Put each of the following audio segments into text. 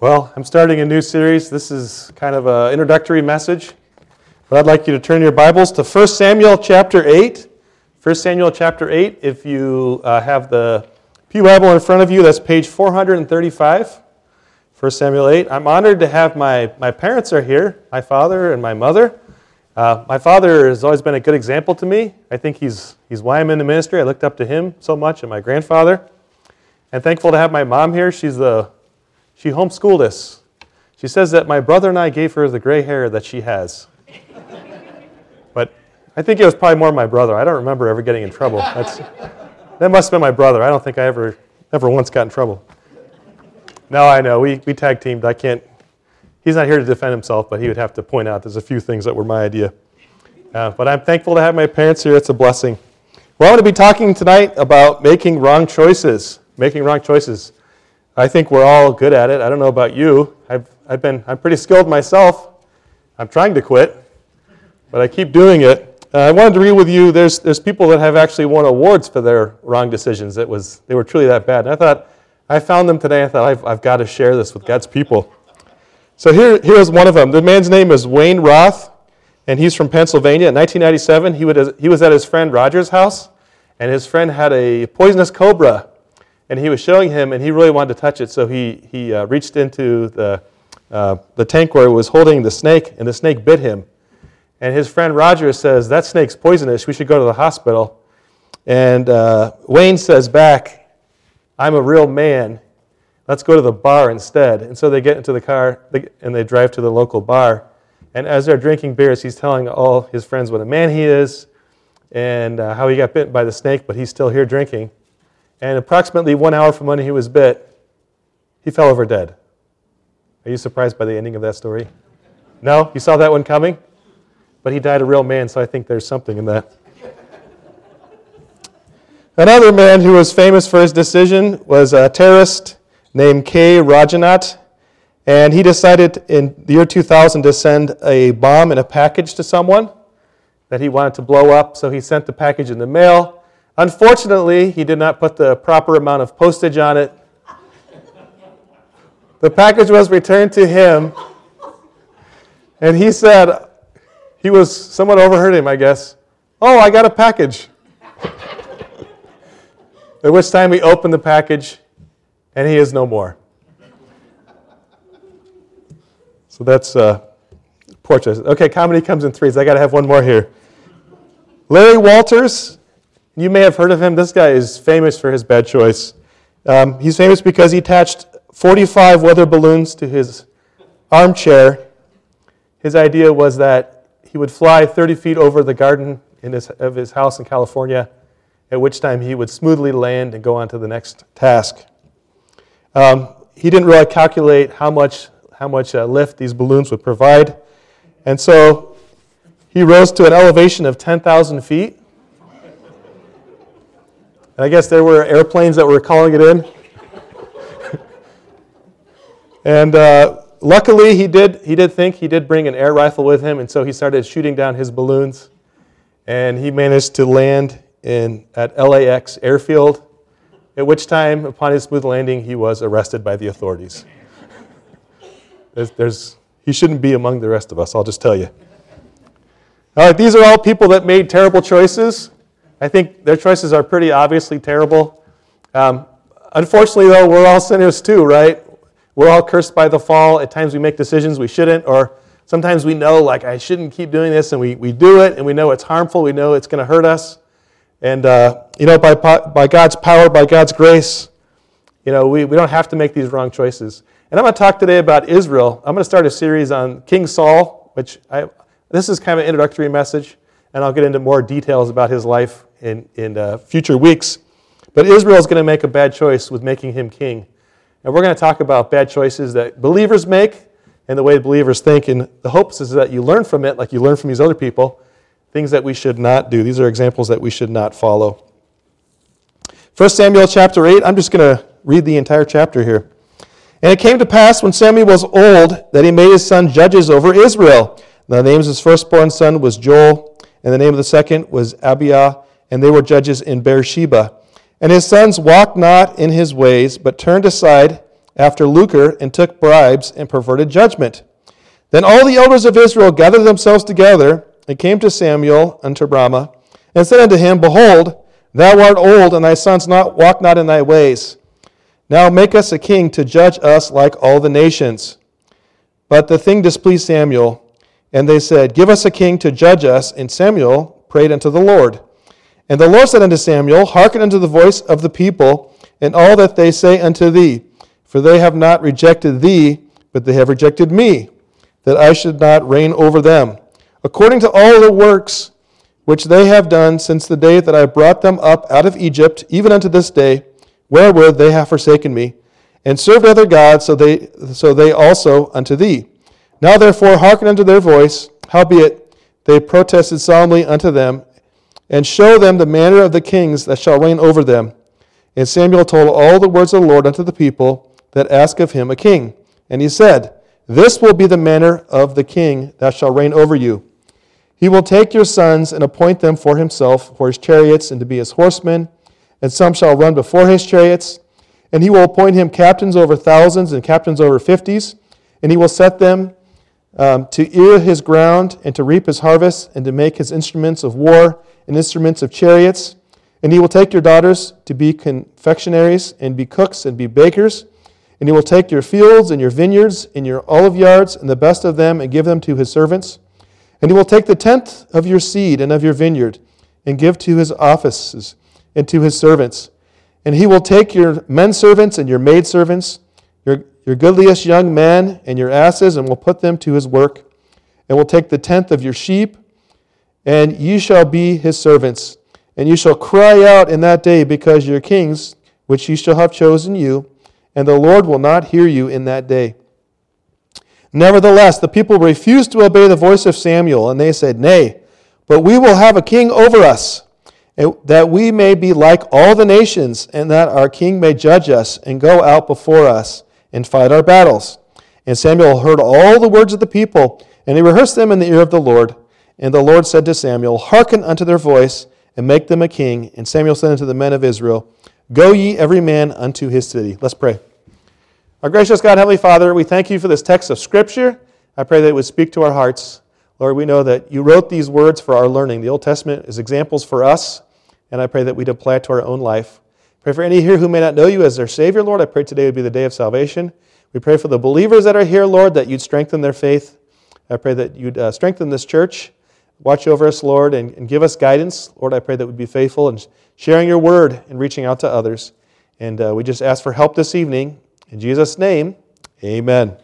Well, I'm starting a new series. This is kind of an introductory message. But I'd like you to turn your Bibles to 1 Samuel chapter 8. 1 Samuel chapter 8, if you have the Pew Bible in front of you, that's page 435. 1 Samuel 8. I'm honored to have my parents are here, my father and my mother. My father has always been a good example to me. I think he's why I'm in the ministry. I looked up to him so much, and my grandfather. And thankful to have my mom here. She homeschooled us. She says that my brother and I gave her the gray hair that she has. But I think it was probably more my brother. I don't remember ever getting in trouble. That must have been my brother. I don't think I ever once got in trouble. No, I know. We tag teamed. He's not here to defend himself, but he would have to point out there's a few things that were my idea. But I'm thankful to have my parents here. It's a blessing. Well, I'm going to be talking tonight about making wrong choices. Making wrong choices. I think we're all good at it. I don't know about you. I'm pretty skilled myself. I'm trying to quit, but I keep doing it. I wanted to read with you. There's people that have actually won awards for their wrong decisions. They were truly that bad. And I found them today. I thought I've got to share this with God's people. So here's one of them. The man's name is Wayne Roth, and he's from Pennsylvania. In 1997, he was at his friend Roger's house, and his friend had a poisonous cobra. And he was showing him, and he really wanted to touch it, so he reached into the tank where he was holding the snake, and the snake bit him. And his friend Roger says, "That snake's poisonous. We should go to the hospital." And Wayne says back, "I'm a real man. Let's go to the bar instead." And so they get into the car, and they drive to the local bar. And as they're drinking beers, he's telling all his friends what a man he is, and how he got bitten by the snake, but he's still here drinking. And approximately 1 hour from when he was bit, he fell over dead. Are you surprised by the ending of that story? No? You saw that one coming? But he died a real man, so I think there's something in that. Another man who was famous for his decision was a terrorist named K. Rajanat. And he decided in the year 2000 to send a bomb in a package to someone that he wanted to blow up. So he sent the package in the mail. Unfortunately, he did not put the proper amount of postage on it. The package was returned to him, and he said, someone overheard him, I guess. "Oh, I got a package." At which time he opened the package, and he is no more. So that's poor choice. Okay, comedy comes in threes. I got to have one more here. Larry Walters. You may have heard of him. This guy is famous for his bad choice. He's famous because he attached 45 weather balloons to his armchair. His idea was that he would fly 30 feet over the garden of his house in California, at which time he would smoothly land and go on to the next task. He didn't really calculate how much lift these balloons would provide, and so he rose to an elevation of 10,000 feet. And I guess there were airplanes that were calling it in. And luckily, he did bring an air rifle with him, and so he started shooting down his balloons. And he managed to land at LAX airfield, at which time, upon his smooth landing, he was arrested by the authorities. He shouldn't be among the rest of us, I'll just tell you. All right, these are all people that made terrible choices. I think their choices are pretty obviously terrible. Unfortunately, though, we're all sinners too, right? We're all cursed by the fall. At times we make decisions we shouldn't, or sometimes we know, I shouldn't keep doing this, and we do it, and we know it's harmful. We know it's going to hurt us. And, by God's power, by God's grace, we don't have to make these wrong choices. And I'm going to talk today about Israel. I'm going to start a series on King Saul, this is kind of an introductory message, and I'll get into more details about his life in future weeks. But Israel is going to make a bad choice with making him king. And we're going to talk about bad choices that believers make and the way believers think. And the hopes is that you learn from it like you learn from these other people, things that we should not do. These are examples that we should not follow. 1 Samuel chapter 8, I'm just going to read the entire chapter here. "And it came to pass when Samuel was old that he made his son judges over Israel. The name of his firstborn son was Joel, and the name of the second was Abiah, and they were judges in Beersheba. And his sons walked not in his ways, but turned aside after lucre and took bribes and perverted judgment. Then all the elders of Israel gathered themselves together and came to Samuel unto Ramah and said unto him, Behold, thou art old, and thy sons walk not in thy ways. Now make us a king to judge us like all the nations. But the thing displeased Samuel, and they said, Give us a king to judge us. And Samuel prayed unto the Lord. And the Lord said unto Samuel, Hearken unto the voice of the people, and all that they say unto thee. For they have not rejected thee, but they have rejected me, that I should not reign over them, according to all the works which they have done since the day that I brought them up out of Egypt, even unto this day, wherewith they have forsaken me, and served other gods, so they also unto thee. Now therefore hearken unto their voice, howbeit they protested solemnly unto them, and show them the manner of the kings that shall reign over them. And Samuel told all the words of the Lord unto the people that ask of him a king. And he said, This will be the manner of the king that shall reign over you. He will take your sons and appoint them for himself, for his chariots, and to be his horsemen, and some shall run before his chariots. And he will appoint him captains over thousands and captains over 50s, and he will set them to ear his ground, and to reap his harvest, and to make his instruments of war and instruments of chariots. And he will take your daughters to be confectionaries, and be cooks, and be bakers. And he will take your fields and your vineyards and your olive yards, and the best of them, and give them to his servants. And he will take the tenth of your seed and of your vineyard, and give to his offices and to his servants. And he will take your men servants and your maid servants, your goodliest young men and your asses, and will put them to his work. And will take the tenth of your sheep, and ye shall be his servants. And you shall cry out in that day because your kings, which he shall have chosen you, and the Lord will not hear you in that day. Nevertheless, the people refused to obey the voice of Samuel, and they said, Nay, but we will have a king over us, that we may be like all the nations, and that our king may judge us and go out before us and fight our battles. And Samuel heard all the words of the people, and he rehearsed them in the ear of the Lord. And the Lord said to Samuel, Hearken unto their voice, and make them a king. And Samuel said unto the men of Israel, Go ye every man unto his city. Let's pray. Our gracious God, Heavenly Father, we thank you for this text of Scripture. I pray that it would speak to our hearts. Lord, we know that you wrote these words for our learning. The Old Testament is examples for us, and I pray that we'd apply it to our own life. Pray for any here who may not know you as their Savior, Lord. I pray today would be the day of salvation. We pray for the believers that are here, Lord, that you'd strengthen their faith. I pray that you'd strengthen this church. Watch over us, Lord, and give us guidance. Lord, I pray that we'd be faithful in sharing your word and reaching out to others. And we just ask for help this evening. In Jesus' name, amen.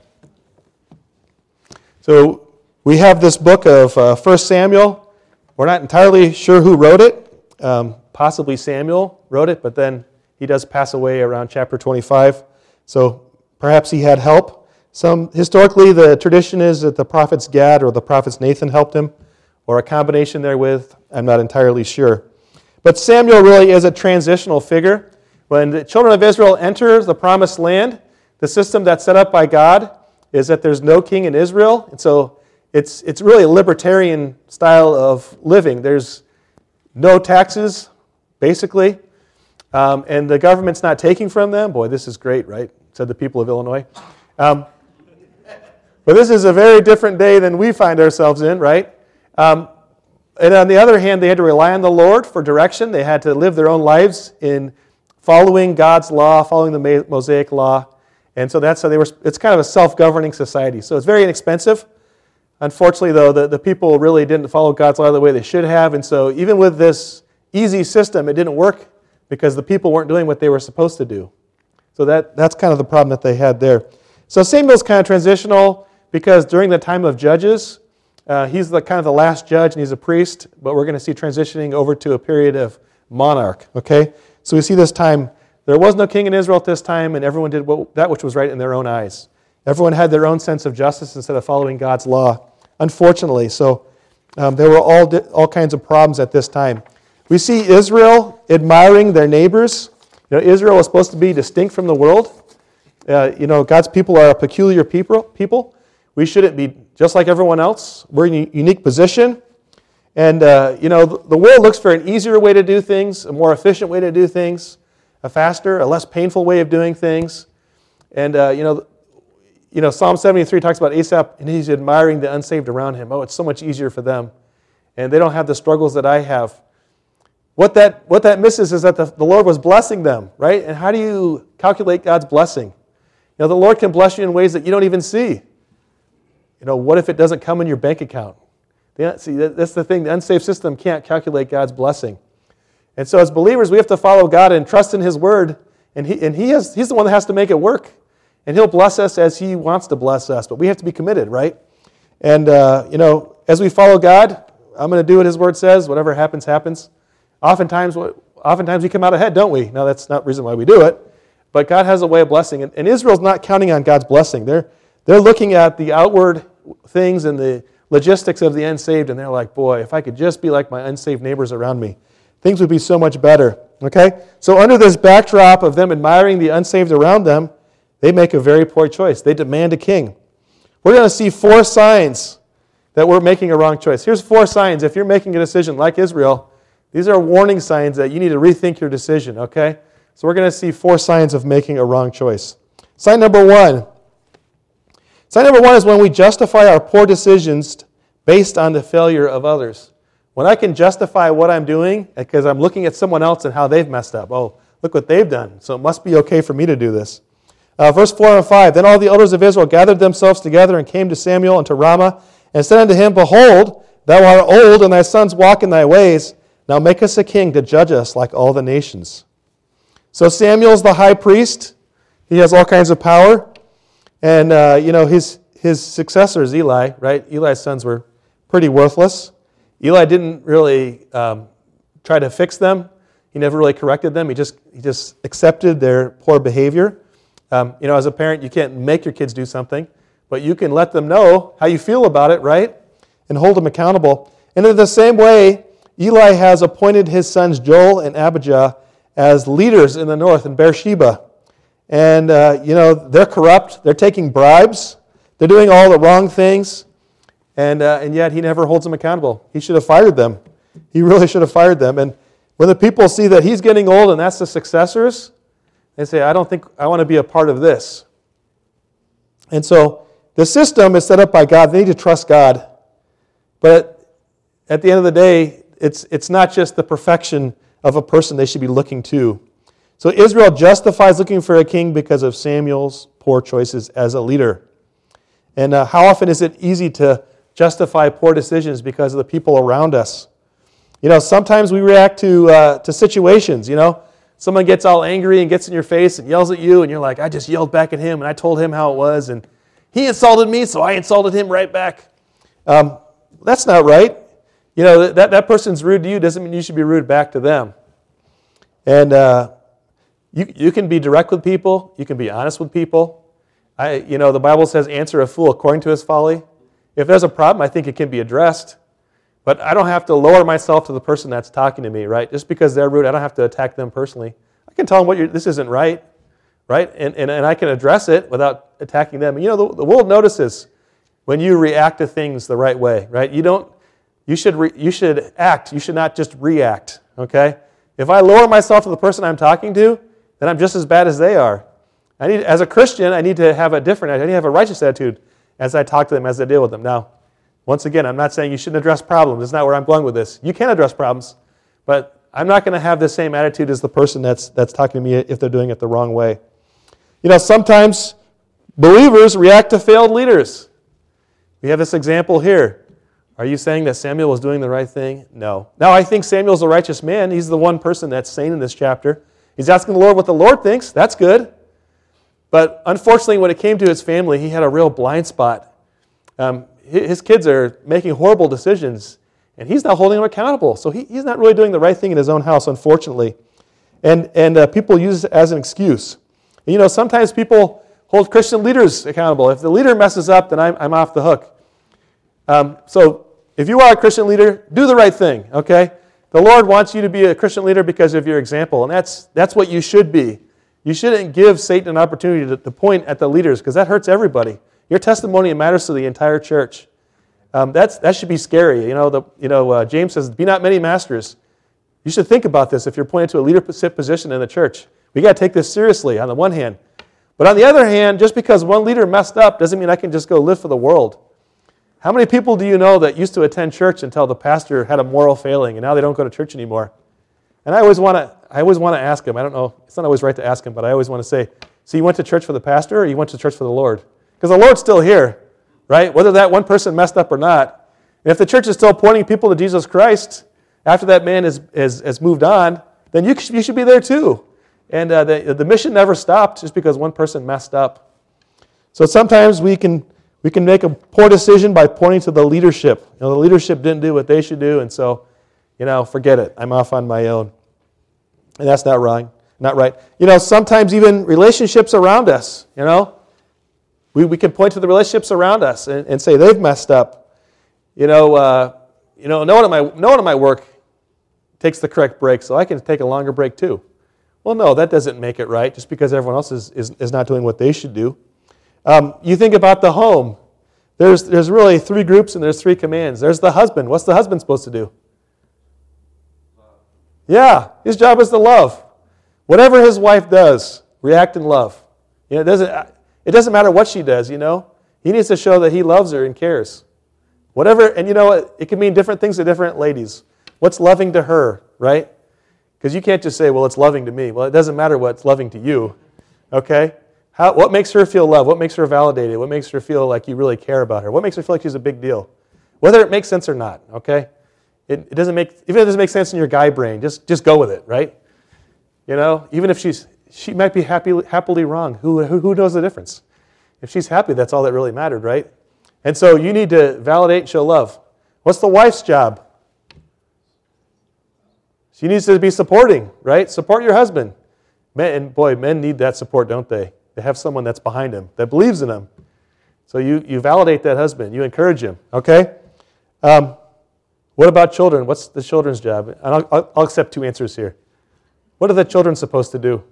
So we have this book of 1 Samuel. We're not entirely sure who wrote it. Possibly Samuel wrote it, but then he does pass away around chapter 25. So perhaps he had help. Historically, the tradition is that the prophets Gad or the prophets Nathan helped him, or a combination therewith. I'm not entirely sure. But Samuel really is a transitional figure. When the children of Israel enter the promised land, the system that's set up by God is that there's no king in Israel. And so it's really a libertarian style of living. There's no taxes, basically. And the government's not taking from them. Boy, this is great, right? Said the people of Illinois. But this is a very different day than we find ourselves in, right? And on the other hand, they had to rely on the Lord for direction. They had to live their own lives in following God's law, following the Mosaic law. And so that's how it's kind of a self-governing society. So it's very inexpensive. Unfortunately, though, the people really didn't follow God's law the way they should have. And so even with this easy system, it didn't work because the people weren't doing what they were supposed to do. So that's kind of the problem that they had there. So Samuel's kind of transitional because during the time of Judges, he's kind of the last judge and he's a priest, but we're going to see transitioning over to a period of monarch, okay? So we see this time, there was no king in Israel at this time, and everyone did that which was right in their own eyes. Everyone had their own sense of justice instead of following God's law, unfortunately. So there were all kinds of problems at this time. We see Israel admiring their neighbors. Israel was supposed to be distinct from the world. God's people are a peculiar people. We shouldn't be just like everyone else. We're in a unique position. And, the world looks for an easier way to do things, a more efficient way to do things, a faster, a less painful way of doing things. And Psalm 73 talks about Asaph, and he's admiring the unsaved around him. Oh, it's so much easier for them. And they don't have the struggles that I have. What that misses is that the Lord was blessing them, right? And how do you calculate God's blessing? The Lord can bless you in ways that you don't even see. What if it doesn't come in your bank account? See, that's the thing. The unsaved system can't calculate God's blessing. And so as believers, we have to follow God and trust in His Word. And He's the one that has to make it work. And He'll bless us as He wants to bless us. But we have to be committed, right? And, as we follow God, I'm going to do what His Word says. Whatever happens, happens. Oftentimes we come out ahead, don't we? Now, that's not the reason why we do it. But God has a way of blessing. And Israel's not counting on God's blessing. They're looking at the outward things and the logistics of the unsaved, and they're like, boy, if I could just be like my unsaved neighbors around me, things would be so much better. Okay? So under this backdrop of them admiring the unsaved around them, they make a very poor choice. They demand a king. We're going to see 4 signs that we're making a wrong choice. Here's 4 signs. If you're making a decision like Israel, these are warning signs that you need to rethink your decision, okay? So we're going to see 4 signs of making a wrong choice. Sign number 1. Sign number 1 is when we justify our poor decisions based on the failure of others. When I can justify what I'm doing because I'm looking at someone else and how they've messed up. Oh, look what they've done, so it must be okay for me to do this. Verse 4 and 5, Then all the elders of Israel gathered themselves together and came to Samuel and to Ramah and said unto him, Behold, thou art old, and thy sons walk in thy ways. Now make us a king to judge us like all the nations. So Samuel's the high priest. He has all kinds of power. And, his successor is Eli, right? Eli's sons were pretty worthless. Eli didn't really try to fix them. He never really corrected them. He just accepted their poor behavior. As a parent, you can't make your kids do something, but you can let them know how you feel about it, right? And hold them accountable. And in the same way, Eli has appointed his sons Joel and Abijah as leaders in the north in Beersheba. And, they're corrupt. They're taking bribes. They're doing all the wrong things. And yet he never holds them accountable. He should have fired them. He really should have fired them. And when the people see that he's getting old and that's the successors, they say, I don't think I want to be a part of this. And so the system is set up by God. They need to trust God. But at the end of the day, it's not just the perfection of a person they should be looking to. So Israel justifies looking for a king because of Samuel's poor choices as a leader. And how often is it easy to justify poor decisions because of the people around us? Sometimes we react to situations, Someone gets all angry and gets in your face and yells at you, and you're like, I just yelled back at him, and I told him how it was, and he insulted me, so I insulted him right back. That's not right. That person's rude to you doesn't mean you should be rude back to them. And you can be direct with people. You can be honest with people. The Bible says, answer a fool according to his folly. If there's a problem, I think it can be addressed. But I don't have to lower myself to the person that's talking to me, right? Just because they're rude, I don't have to attack them personally. I can tell them this isn't right? And I can address it without attacking them. The world notices when you react to things the right way, right? You should act. You should not just react, okay? If I lower myself to the person I'm talking to, then I'm just as bad as they are. As a Christian, I need to have a righteous attitude as I talk to them, as I deal with them. Now, once again, I'm not saying you shouldn't address problems. That's not where I'm going with this. You can address problems, but I'm not going to have the same attitude as the person that's talking to me if they're doing it the wrong way. Sometimes believers react to failed leaders. We have this example here. Are you saying that Samuel was doing the right thing? No. Now, I think Samuel's a righteous man. He's the one person that's sane in this chapter. He's asking the Lord what the Lord thinks. That's good. But unfortunately, when it came to his family, he had a real blind spot. His kids are making horrible decisions, and he's not holding them accountable. So he's not really doing the right thing in his own house, unfortunately. And people use it as an excuse. And, sometimes people hold Christian leaders accountable. If the leader messes up, then I'm off the hook. So if you are a Christian leader, do the right thing, okay? The Lord wants you to be a Christian leader because of your example, and that's what you should be. You shouldn't give Satan an opportunity to point at the leaders because that hurts everybody. Your testimony matters to the entire church. That should be scary. James says, "Be not many masters." You should think about this if you're pointed to a leadership position in the church. We got to take this seriously on the one hand, But on the other hand, just because one leader messed up doesn't mean I can just go live for the world. How many people do you know that used to attend church until the pastor had a moral failing and now they don't go to church anymore? And I always want to ask them. I don't know, it's not always right to ask them, but I always want to say, so you went to church for the pastor or you went to church for the Lord? Because the Lord's still here, right? Whether that one person messed up or not. And if the church is still pointing people to Jesus Christ after that man has moved on, then you should be there too. And the mission never stopped just because one person messed up. So sometimes we can make a poor decision by pointing to the leadership. The leadership didn't do what they should do, and so, forget it. I'm off on my own. And that's not wrong, not right. Sometimes even relationships around us, we can point to the relationships around us and say they've messed up. No one at my work takes the correct break, so I can take a longer break too. Well, no, that doesn't make it right just because everyone else is not doing what they should do. You think about the home. There's really three groups and there's three commands. There's the husband. What's the husband supposed to do? Love. Yeah, his job is to love. Whatever his wife does, react in love. It doesn't matter what she does, He needs to show that he loves her and cares. Whatever, and it can mean different things to different ladies. What's loving to her, right? Because you can't just say, well, it's loving to me. Well, it doesn't matter what's loving to you, okay? What makes her feel loved? What makes her validated? What makes her feel like you really care about her? What makes her feel like she's a big deal? Whether it makes sense or not, okay? Even if it doesn't make sense in your guy brain, just go with it, right? Even if she might be happily wrong. Who knows the difference? If she's happy, that's all that really mattered, right? And so you need to validate and show love. What's the wife's job? She needs to be supporting, right? Support your husband. Men need that support, don't they? They have someone that's behind him, that believes in him. So you validate that husband. You encourage him, okay? What about children? What's the children's job? And I'll accept two answers here. What are the children supposed to do?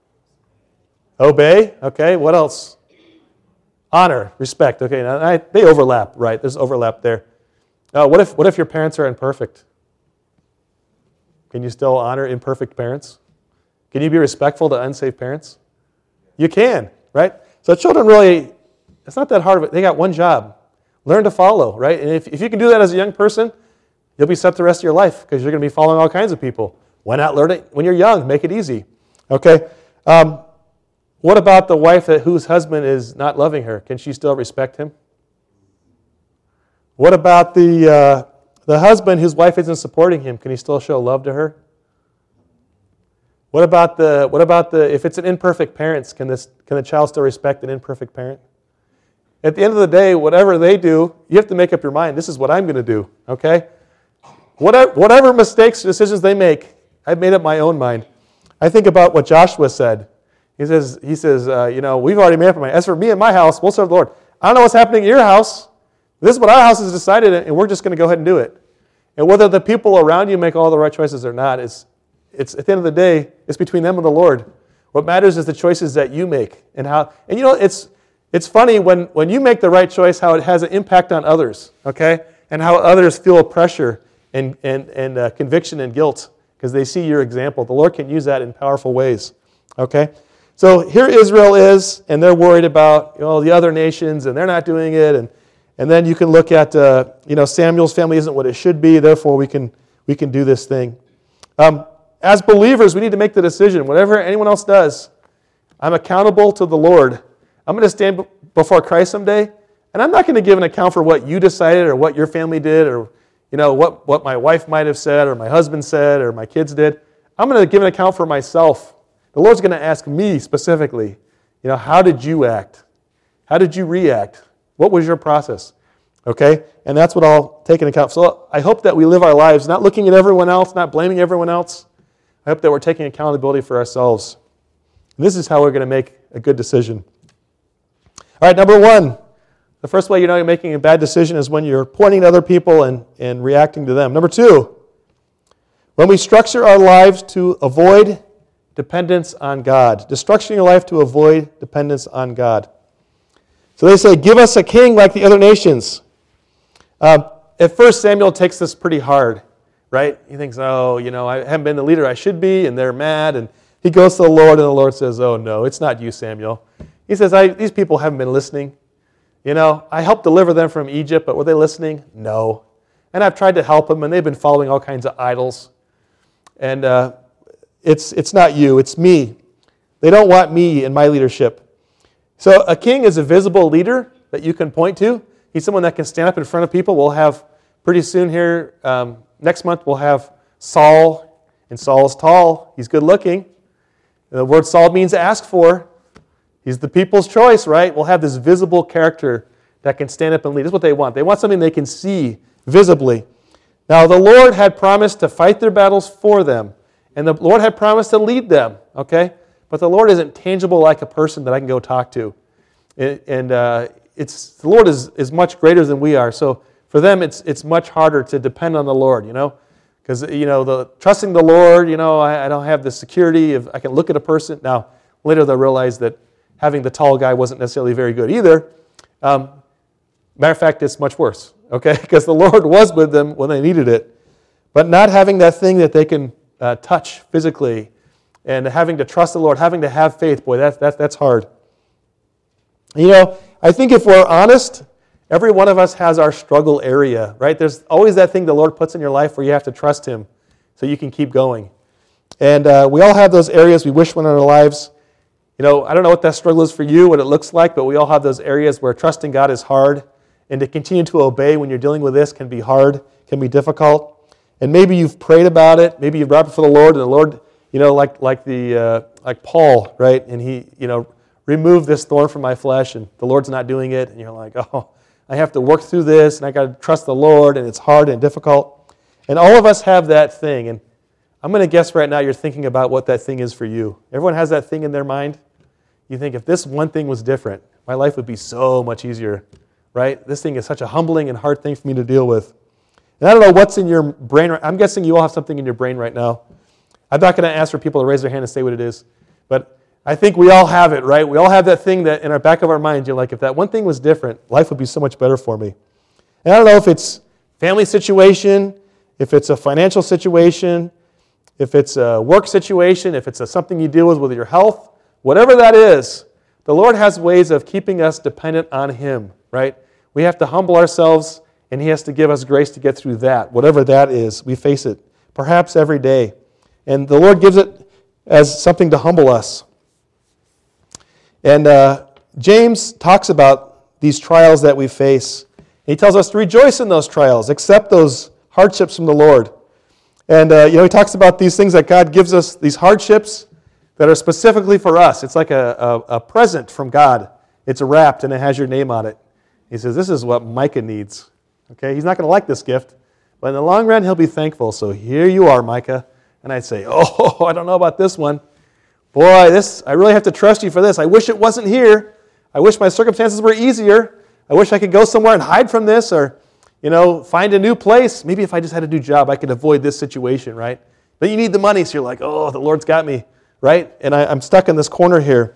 Obey, okay? What else? Honor, respect, okay? Now, they overlap, right? There's overlap there. What if your parents are imperfect? Can you still honor imperfect parents? Can you be respectful to unsaved parents? You can, right? So children really, it's not that hard of it. They got one job. Learn to follow, right? And if you can do that as a young person, you'll be set the rest of your life because you're going to be following all kinds of people. Why not learn it when you're young? Make it easy, okay? What about the wife whose husband is not loving her? Can she still respect him? What about the husband whose wife isn't supporting him? Can he still show love to her? What about if it's an imperfect parent, can the child still respect an imperfect parent? At the end of the day, whatever they do, you have to make up your mind. This is what I'm going to do, okay? Whatever mistakes, decisions they make, I've made up my own mind. I think about what Joshua said. He says, we've already made up our mind. As for me and my house, we'll serve the Lord. I don't know what's happening at your house. This is what our house has decided, and we're just going to go ahead and do it. And whether the people around you make all the right choices or not, it's at the end of the day, it's between them and the Lord. What matters is the choices that you make and how. And it's funny when you make the right choice, how it has an impact on others, okay? And how others feel pressure and conviction and guilt because they see your example. The Lord can use that in powerful ways, okay? So here Israel is, and they're worried about the other nations, and they're not doing it. And then you can look at Samuel's family isn't what it should be. Therefore, we can do this thing. As believers, we need to make the decision. Whatever anyone else does, I'm accountable to the Lord. I'm going to stand before Christ someday, and I'm not going to give an account for what you decided or what your family did or what my wife might have said or my husband said or my kids did. I'm going to give an account for myself. The Lord's going to ask me specifically, how did you act? How did you react? What was your process? Okay? And that's what I'll take into account. So I hope that we live our lives not looking at everyone else, not blaming everyone else. I hope that we're taking accountability for ourselves. And this is how we're going to make a good decision. All right, number one. The first way you know you're making a bad decision is when you're pointing to other people and reacting to them. Number two, when we structure our lives to avoid dependence on God. Structuring your life to avoid dependence on God. So they say, give us a king like the other nations. At first, Samuel takes this pretty hard, right? He thinks, I haven't been the leader I should be, and they're mad. And he goes to the Lord, and the Lord says, oh, no, it's not you, Samuel. He says, these people haven't been listening. I helped deliver them from Egypt, but were they listening? No. And I've tried to help them, and they've been following all kinds of idols. And it's not you, it's me. They don't want me in my leadership. So a king is a visible leader that you can point to. He's someone that can stand up in front of people. We'll have, pretty soon here, next month, we'll have Saul, and Saul's tall. He's good looking. The word Saul means ask for. He's the people's choice, right? We'll have this visible character that can stand up and lead. That's what they want. They want something they can see visibly. Now, the Lord had promised to fight their battles for them, and the Lord had promised to lead them, okay? But the Lord isn't tangible like a person that I can go talk to. The Lord is much greater than we are. So for them, it's much harder to depend on the Lord, because trusting the Lord, I don't have the security of I can look at a person. Now later they'll realize that having the tall guy wasn't necessarily very good either. Matter of fact, it's much worse, okay? Because the Lord was with them when they needed it, but not having that thing that they can touch physically, and having to trust the Lord, having to have faith, boy, that's hard. I think if we're honest, every one of us has our struggle area, right? There's always that thing the Lord puts in your life where you have to trust Him so you can keep going. And we all have those areas we wish were in our lives. I don't know what that struggle is for you, what it looks like, but we all have those areas where trusting God is hard, and to continue to obey when you're dealing with this can be hard, can be difficult. And maybe you've prayed about it, maybe you've brought it before the Lord, and the Lord, like Paul, right? And he, remove this thorn from my flesh, and the Lord's not doing it, and you're like, oh, I have to work through this, and I got to trust the Lord, and it's hard and difficult. And all of us have that thing, and I'm going to guess right now you're thinking about what that thing is for you. Everyone has that thing in their mind. You think, if this one thing was different, my life would be so much easier, right? This thing is such a humbling and hard thing for me to deal with. And I don't know what's in your brain. I'm guessing you all have something in your brain right now. I'm not going to ask for people to raise their hand and say what it is, but I think we all have it, right? We all have that thing that in our back of our minds, you're like, if that one thing was different, life would be so much better for me. And I don't know if it's family situation, if it's a financial situation, if it's a work situation, if it's something you deal with your health, whatever that is, the Lord has ways of keeping us dependent on Him, right? We have to humble ourselves, and He has to give us grace to get through that, whatever that is. We face it, perhaps every day. And the Lord gives it as something to humble us. And James talks about these trials that we face. He tells us to rejoice in those trials, accept those hardships from the Lord. And he talks about these things that God gives us, these hardships that are specifically for us. It's like a present from God. It's wrapped and it has your name on it. He says, this is what Micah needs. Okay, he's not going to like this gift, but in the long run, he'll be thankful. So here you are, Micah. And I'd say, oh, I don't know about this one. Boy, I really have to trust you for this. I wish it wasn't here. I wish my circumstances were easier. I wish I could go somewhere and hide from this, or, find a new place. Maybe if I just had a new job, I could avoid this situation, right? But you need the money, so you're like, oh, the Lord's got me, right? And I'm stuck in this corner here.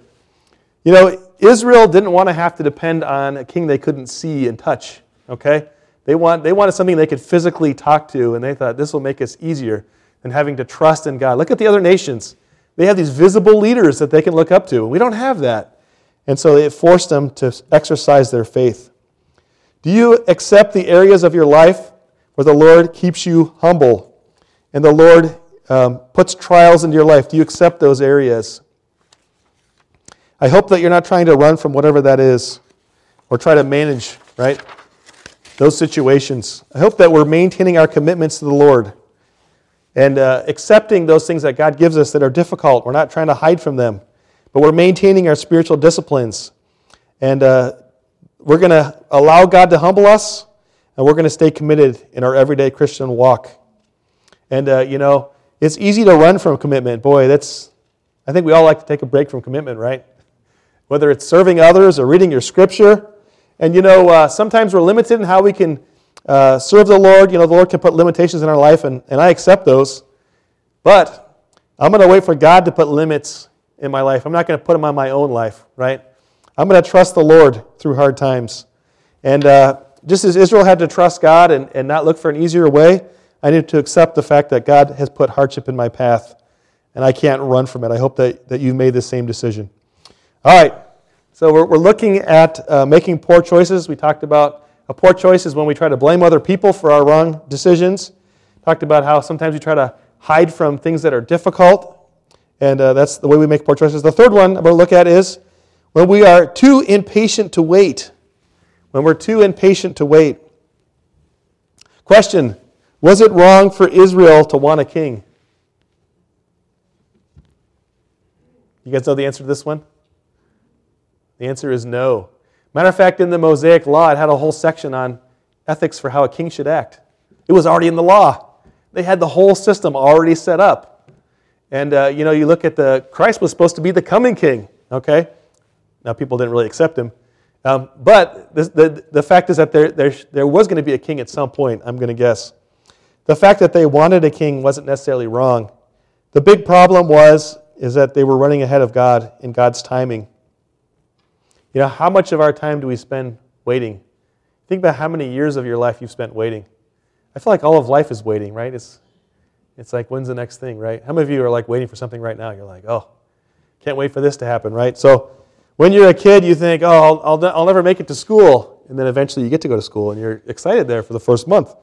Israel didn't want to have to depend on a king they couldn't see and touch, okay? They wanted something they could physically talk to, and they thought this will make us easier than having to trust in God. Look at the other nations. They have these visible leaders that they can look up to. We don't have that. And so it forced them to exercise their faith. Do you accept the areas of your life where the Lord keeps you humble and the Lord puts trials into your life? Do you accept those areas? I hope that you're not trying to run from whatever that is or try to manage, right, those situations. I hope that we're maintaining our commitments to the Lord and accepting those things that God gives us that are difficult. We're not trying to hide from them, but we're maintaining our spiritual disciplines. And we're going to allow God to humble us, and we're going to stay committed in our everyday Christian walk. And, it's easy to run from commitment. Boy, I think we all like to take a break from commitment, right? Whether it's serving others or reading your scripture. And, sometimes we're limited in how we can serve the Lord. The Lord can put limitations in our life, and I accept those. But I'm going to wait for God to put limits in my life. I'm not going to put them on my own life, right? I'm going to trust the Lord through hard times. And just as Israel had to trust God and not look for an easier way, I need to accept the fact that God has put hardship in my path, and I can't run from it. I hope that you've made the same decision. All right, So we're looking at making poor choices. We talked about a poor choice is when we try to blame other people for our wrong decisions. Talked about how sometimes we try to hide from things that are difficult, and that's the way we make poor choices. The third one I'm going to look at is when we are too impatient to wait. When we're too impatient to wait. Question, was it wrong for Israel to want a king? You guys know the answer to this one? The answer is no. Matter of fact, in the Mosaic Law, it had a whole section on ethics for how a king should act. It was already in the law. They had the whole system already set up. And, you look at Christ was supposed to be the coming king, okay? Now, people didn't really accept him. But the fact is that there was going to be a king at some point, I'm going to guess. The fact that they wanted a king wasn't necessarily wrong. The big problem is that they were running ahead of God in God's timing. How much of our time do we spend waiting? Think about how many years of your life you've spent waiting. I feel like all of life is waiting, right? It's like, when's the next thing, right? How many of you are like waiting for something right now? You're like, oh, can't wait for this to happen, right? So when you're a kid, you think, oh, I'll never make it to school. And then eventually you get to go to school, and you're excited there for the first month.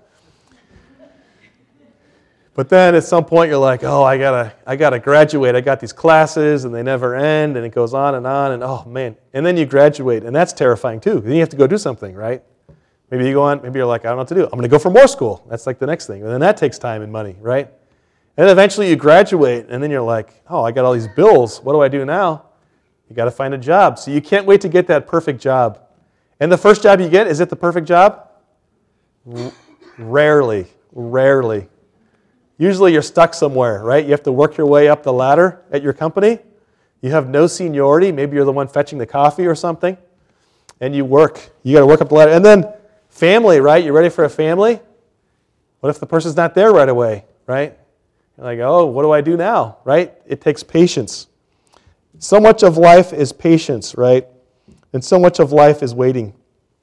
But then at some point you're like, oh, I gotta graduate. I got these classes, and they never end, and it goes on, and oh man. And then you graduate, and that's terrifying too. Then you have to go do something, right? Maybe you go on, maybe you're like, I don't know what to do. I'm going to go for more school. That's like the next thing. And then that takes time and money, right? And then eventually you graduate, and then you're like, oh, I got all these bills. What do I do now? You got to find a job. So you can't wait to get that perfect job. And the first job you get, is it the perfect job? Rarely. Usually you're stuck somewhere, right? You have to work your way up the ladder at your company. You have no seniority. Maybe you're the one fetching the coffee or something. And you work. You got to work up the ladder. And then family, right? You ready for a family? What if the person's not there right away, right? You're like, oh, what do I do now, right? It takes patience. So much of life is patience, right? And so much of life is waiting.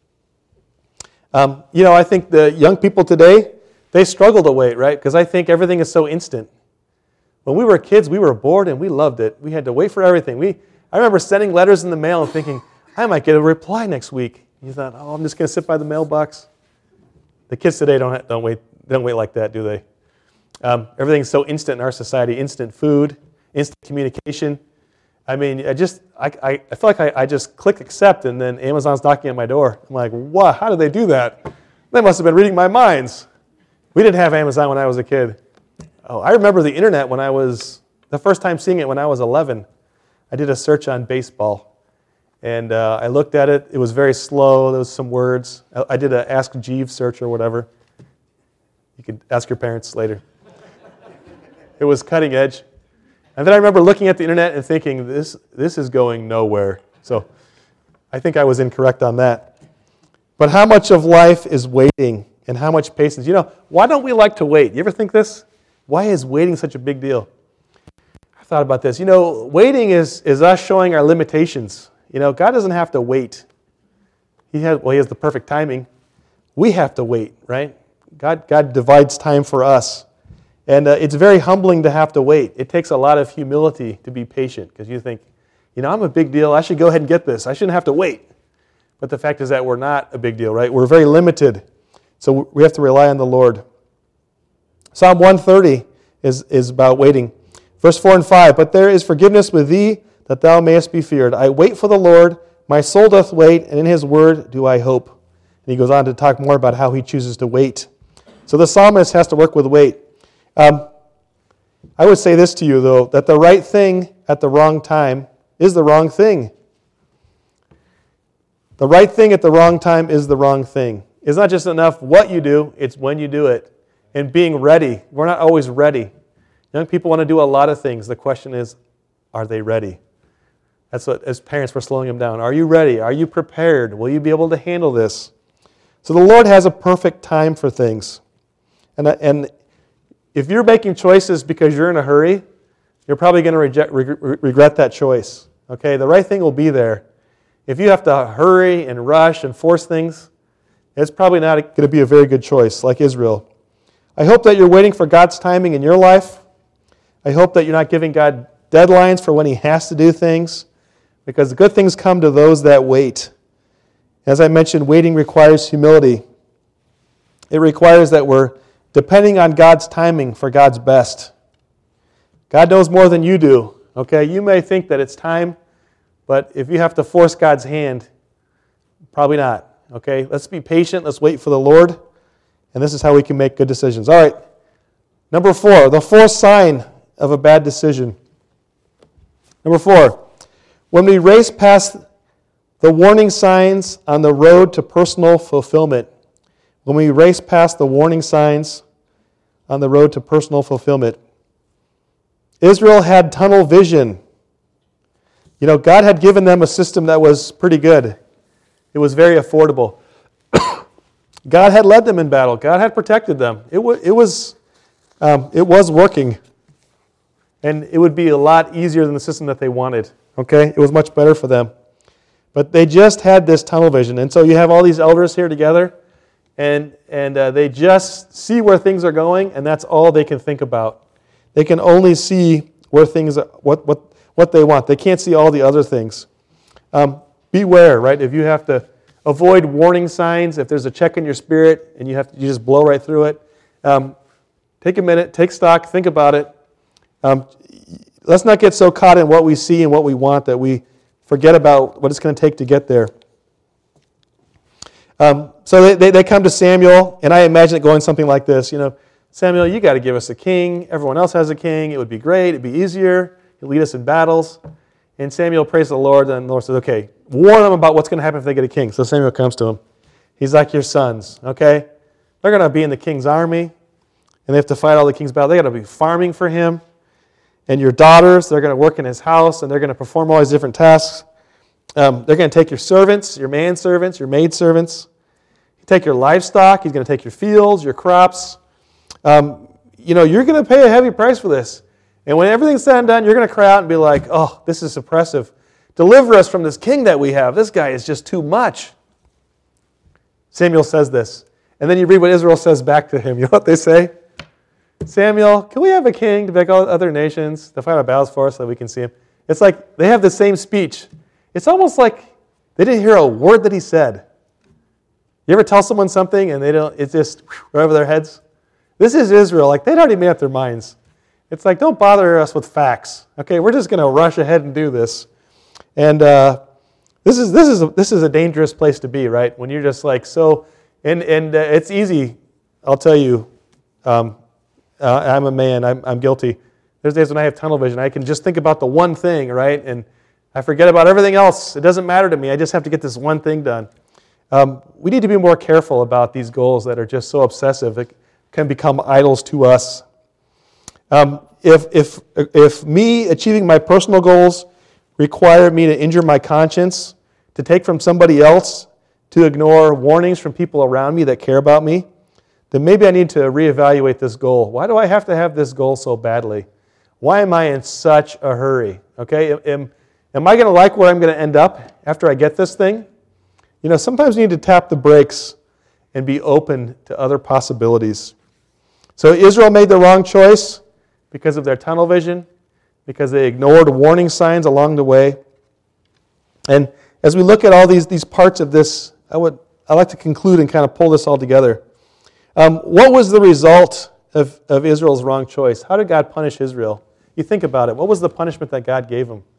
I think the young people today, they struggle to wait, right? Because I think everything is so instant. When we were kids, we were bored and we loved it. We had to wait for everything. I remember sending letters in the mail and thinking, I might get a reply next week. You thought, oh, I'm just going to sit by the mailbox. The kids today don't wait like that, do they? Everything's so instant in our society. Instant food, instant communication. I mean, I feel like I just click accept, and then Amazon's knocking at my door. I'm like, what? How did they do that? They must have been reading my minds. We didn't have Amazon when I was a kid. Oh, I remember the internet the first time seeing it when I was 11. I did a search on baseball. And I looked at it. It was very slow. There was some words. I did an Ask Jeeves search or whatever. You could ask your parents later. It was cutting edge. And then I remember looking at the internet and thinking, this is going nowhere. So I think I was incorrect on that. But how much of life is waiting and how much patience? Why don't we like to wait? You ever think this? Why is waiting such a big deal? I thought about this. Waiting is us showing our limitations. God doesn't have to wait. He has the perfect timing. We have to wait, right? God divides time for us. And it's very humbling to have to wait. It takes a lot of humility to be patient because you think, I'm a big deal. I should go ahead and get this. I shouldn't have to wait. But the fact is that we're not a big deal, right? We're very limited. So we have to rely on the Lord. Psalm 130 is about waiting. Verse 4 and 5, but there is forgiveness with thee, that thou mayest be feared. I wait for the Lord, my soul doth wait, and in his word do I hope. And he goes on to talk more about how he chooses to wait. So the psalmist has to work with wait. I would say this to you, though, that the right thing at the wrong time is the wrong thing. The right thing at the wrong time is the wrong thing. It's not just enough what you do, it's when you do it. And being ready. We're not always ready. Young people want to do a lot of things. The question is, are they ready? That's what, as parents, we're slowing them down. Are you ready? Are you prepared? Will you be able to handle this? So the Lord has a perfect time for things. And if you're making choices because you're in a hurry, you're probably going to regret that choice. Okay, the right thing will be there. If you have to hurry and rush and force things, it's probably not going to be a very good choice, like Israel. I hope that you're waiting for God's timing in your life. I hope that you're not giving God deadlines for when He has to do things. because the good things come to those that wait. As I mentioned, waiting requires humility. It requires that we're depending on God's timing for God's best. God knows more than you do, okay? You may think that it's time, but if you have to force God's hand, probably not, okay? Let's be patient. Let's wait for the Lord, and this is how we can make good decisions. All right, number 4, the fourth sign of a bad decision. Number 4, when we race past the warning signs on the road to personal fulfillment. When we race past the warning signs on the road to personal fulfillment. Israel had tunnel vision. You know, God had given them a system that was pretty good. It was very affordable. God had led them in battle. God had protected them. It was working. And it would be a lot easier than the system that they wanted. Okay? It was much better for them. But they just had this tunnel vision. And so you have all these elders here together, and they just see where things are going, and that's all they can think about. They can only see where things are, what they want. They can't see all the other things. Beware, right? If you have to avoid warning signs, if there's a check in your spirit and you just blow right through it, take a minute, take stock, think about it. Let's not get so caught in what we see and what we want that we forget about what it's going to take to get there. So they come to Samuel, and I imagine it going something like this. You know, Samuel, you got to give us a king. Everyone else has a king. It would be great. It'd be easier. He'll lead us in battles. And Samuel prays the Lord, and the Lord says, okay, warn them about what's going to happen if they get a king. So Samuel comes to him. He's like, your sons, okay? They're going to be in the king's army, and they have to fight all the king's battles. They got to be farming for him. And your daughters, they're going to work in his house, and they're going to perform all these different tasks. They're going to take your servants, your manservants, your maidservants. Take your livestock. He's going to take your fields, your crops. You're going to pay a heavy price for this. And when everything's said and done, you're going to cry out and be like, oh, this is oppressive. Deliver us from this king that we have. This guy is just too much. Samuel says this. And then you read what Israel says back to him. You know what they say? Samuel, can we have a king to make all other nations to fight our battles for us so that we can see him? It's like they have the same speech. It's almost like they didn't hear a word that he said. You ever tell someone something and it's just right over their heads? This is Israel. Like, they'd already made up their minds. It's like, don't bother us with facts. Okay, we're just going to rush ahead and do this. And this is a dangerous place to be, right? When you're just like so, and it's easy. I'll tell you, I'm a man. I'm guilty. There's days when I have tunnel vision. I can just think about the one thing, right? And I forget about everything else. It doesn't matter to me. I just have to get this one thing done. We need to be more careful about these goals that are just so obsessive. It can become idols to us. If me achieving my personal goals require me to injure my conscience, to take from somebody else, to ignore warnings from people around me that care about me, then maybe I need to reevaluate this goal. Why do I have to have this goal so badly? Why am I in such a hurry? Okay, am I going to like where I'm going to end up after I get this thing? You know, sometimes you need to tap the brakes and be open to other possibilities. So Israel made the wrong choice because of their tunnel vision, because they ignored warning signs along the way. And as we look at all these parts of this, I'd like to conclude and kind of pull this all together. What was the result of Israel's wrong choice? How did God punish Israel? You think about it. What was the punishment that God gave them?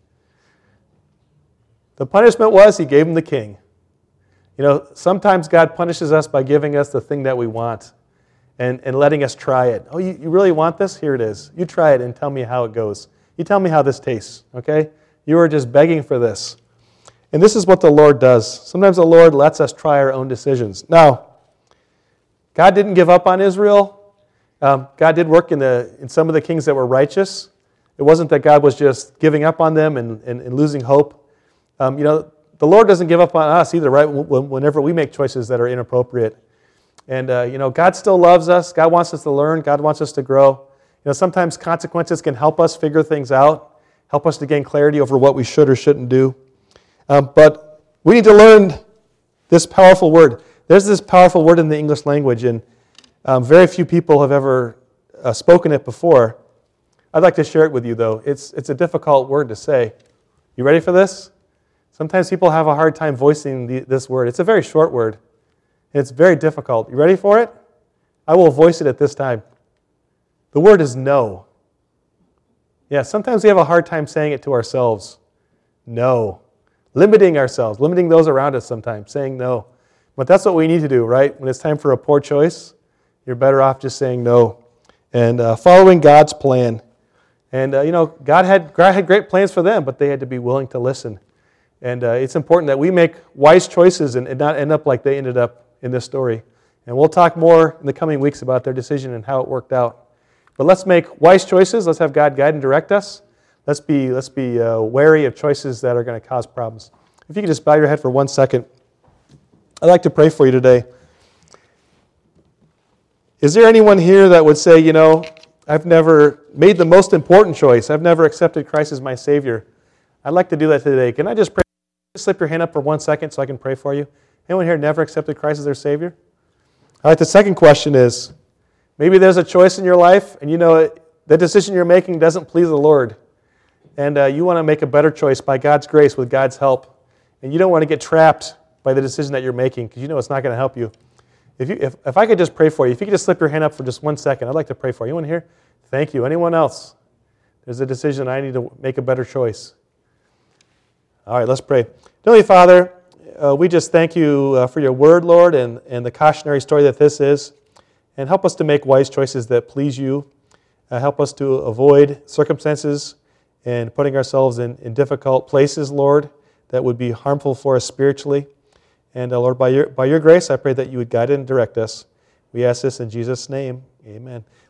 The punishment was He gave them the king. You know, sometimes God punishes us by giving us the thing that we want and letting us try it. Oh, you really want this? Here it is. You try it and tell me how it goes. You tell me how this tastes, okay? You are just begging for this. And this is what the Lord does. Sometimes the Lord lets us try our own decisions. Now, God didn't give up on Israel. God did work in some of the kings that were righteous. It wasn't that God was just giving up on them and losing hope. The Lord doesn't give up on us either, right? Whenever we make choices that are inappropriate. And, God still loves us. God wants us to learn. God wants us to grow. Sometimes consequences can help us figure things out, help us to gain clarity over what we should or shouldn't do. But we need to learn this powerful word. There's this powerful word in the English language, and very few people have ever spoken it before. I'd like to share it with you, though. It's a difficult word to say. You ready for this? Sometimes people have a hard time voicing this word. It's a very short word, and it's very difficult. You ready for it? I will voice it at this time. The word is no. Yeah, sometimes we have a hard time saying it to ourselves. No. Limiting ourselves, limiting those around us sometimes, saying no. But that's what we need to do, right? When it's time for a poor choice, you're better off just saying no and following God's plan. And, God had great plans for them, but they had to be willing to listen. And it's important that we make wise choices and not end up like they ended up in this story. And we'll talk more in the coming weeks about their decision and how it worked out. But let's make wise choices. Let's have God guide and direct us. Let's be wary of choices that are going to cause problems. If you could just bow your head for 1 second. I'd like to pray for you today. Is there anyone here that would say, I've never made the most important choice. I've never accepted Christ as my Savior. I'd like to do that today. Can I just pray? Just slip your hand up for 1 second so I can pray for you. Anyone here never accepted Christ as their Savior? All right, the second question is, maybe there's a choice in your life and the decision you're making doesn't please the Lord. And you want to make a better choice by God's grace with God's help. And you don't want to get trapped by the decision that you're making because it's not going to help you. If I could just pray for you, if you could just slip your hand up for just 1 second, I'd like to pray for you. Anyone here? Thank you. Anyone else? There's a decision. I need to make a better choice. All right, let's pray. Heavenly Father, we just thank you for your word, Lord, and the cautionary story that this is. And help us to make wise choices that please you. Help us to avoid circumstances and putting ourselves in difficult places, Lord, that would be harmful for us spiritually. And Lord, by your grace, I pray that you would guide and direct us. We ask this in Jesus' name. Amen.